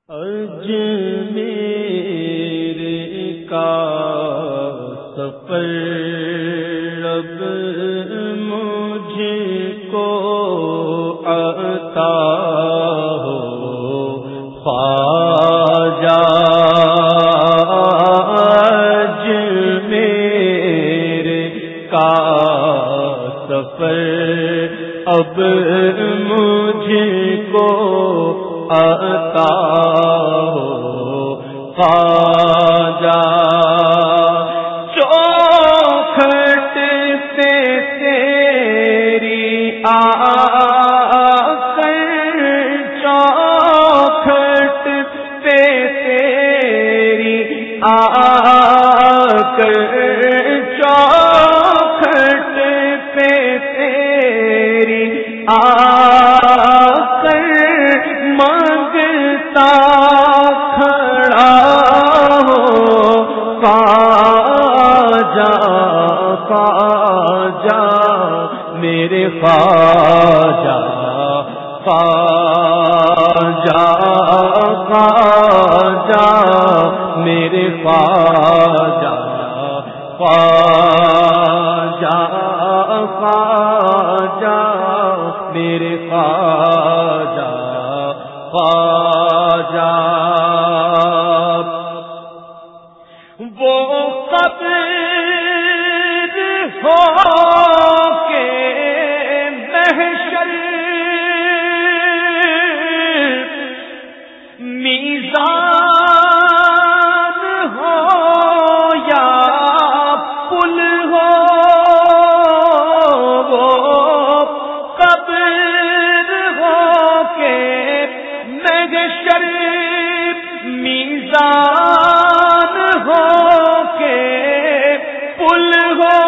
اجمیر کا سفر اب مجھ کو عطا ہو خواجہ، اجمیر کا سفر اب مجھ کو عطا ہو خواجہ، چوکھٹ سے تیری آ کر، چوکھٹ پہ تیری آ کر، چوکھٹ پہ تیری آ کر مانگتا کھڑا ہو خواجہ، خواجہ میرے خواجہ، خواجہ، خواجہ میرے خواجہ، خواجہ، خواجہ میرے خواجہ، خواجہ وہ قبر ہو کے محشر میزان ہو یا پل ہو، وہ قبر ہو کے محشر میزان ہو کے پل ہو،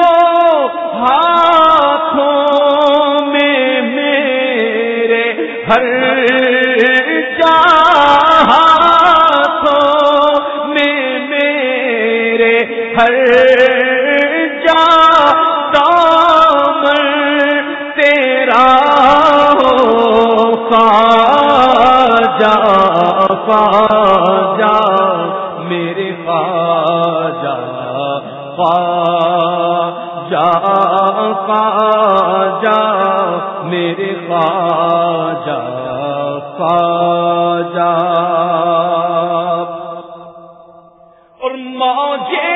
ہاتھوں میں میرے ہر جا، ہاتھوں میں میرے ہر جا دامن تیرا ہو خواجہ، خواجہ میرے خواجہ، خواجہ، خواجہ میرے خواجہ، خواجہ اور موجے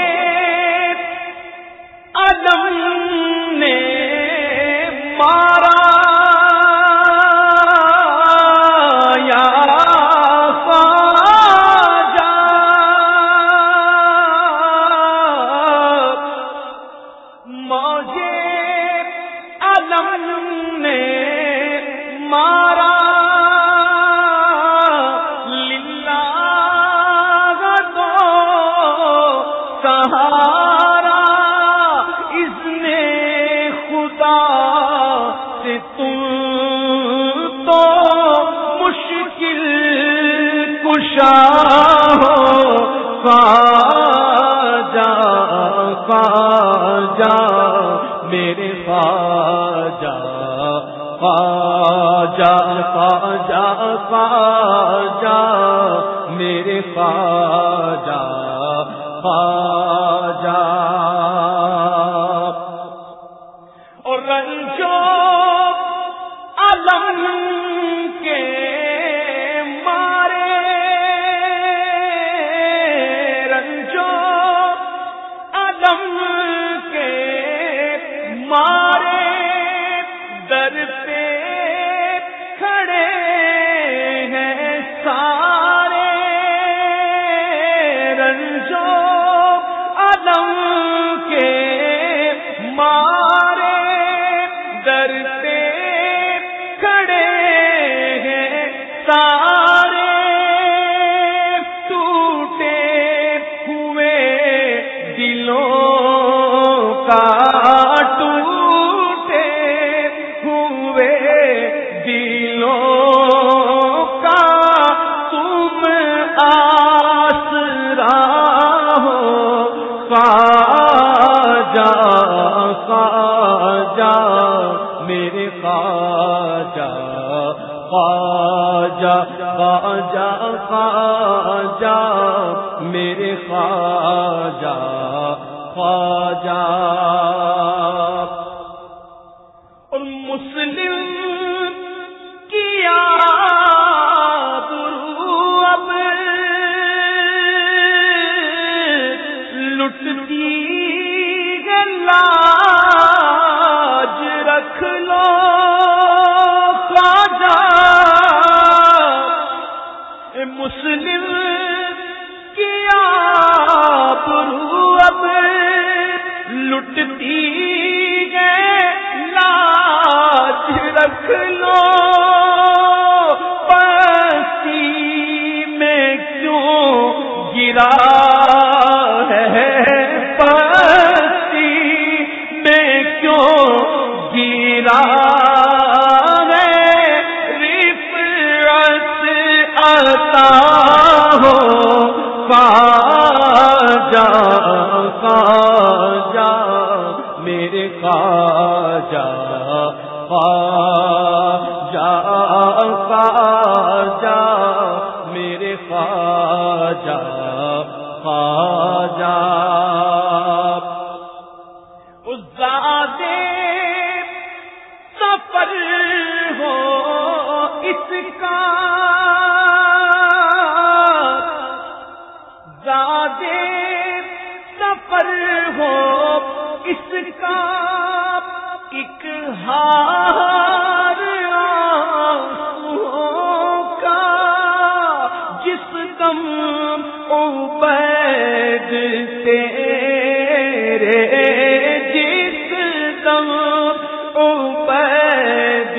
عدم نے مارا یا خواجہ، موجے عدم نے مارا سہارا اذن خدا سے تم تو مشکل کشا ہو خواجہ، خواجہ میرے خواجہ، خواجہ، خواجہ، خواجہ میرے خواجہ، خواجہ اور رنجو علم کے مارے، رنجو علم کے مارے در پہ کھڑے ہیں سارے، رنجو علم کے مارے در پہ کھڑے ہیں سارے، ٹوٹے ہوئے دلوں کا، ٹوٹے ہوئے دلوں کا تم آسرا ہو خواجہ، خواجہ میرے خواجہ، خواجہ، خواجہ خواجہ میرے خواجہ خواجہ. اور مسلم کیا اب لٹتی لاج رکھ لو خواجہ. مسلم کیا اب لٹتی لاج رکھ لو. پستی میں کیوں گرا ہے پستی میں کیوں گرا ہے. رفعت عطا ہو خواجہ خواجہ میرے خواجہ خواجہ خواجہ میرے خواجہ خواجہ. اس زادے سفر ہو اس کا زادے سفر ہو اس کا ایک ہار آنسوؤں کا. جس دم عبید تیرے جس دم عبید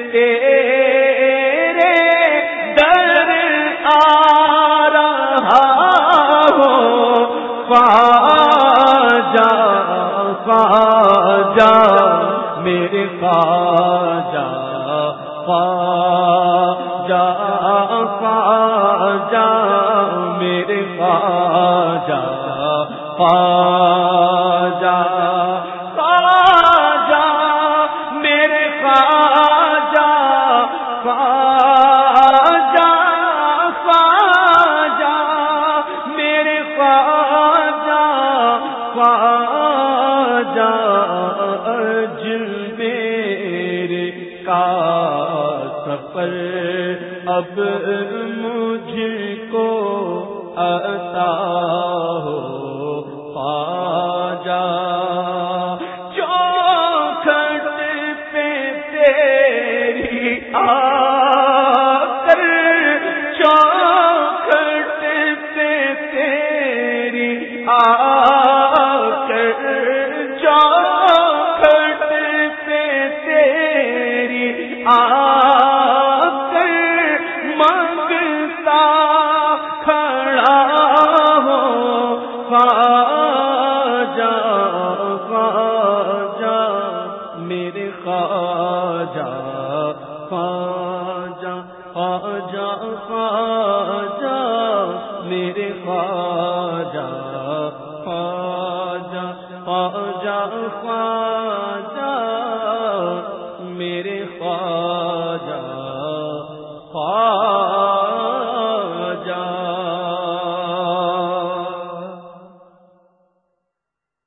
تیرے در آ رہا ہو خواجہ خواجہ میرے خواجہ خواجہ خواجہ میرے خواجہ خواجہ خواجہ میرے خواجہ خواجہ خواجہ میرے خواجہ خواجہ. میرے کا سفر اب مجھ کو عطا ہو خواجہ. چوکھٹ پہ تیری آ کر چوکھٹ پہ تیری آ کر چوکھٹ پہ تیری آ کر منگتا کھڑا ہو خواجہ خواجہ میرے خواجہ خواجہ.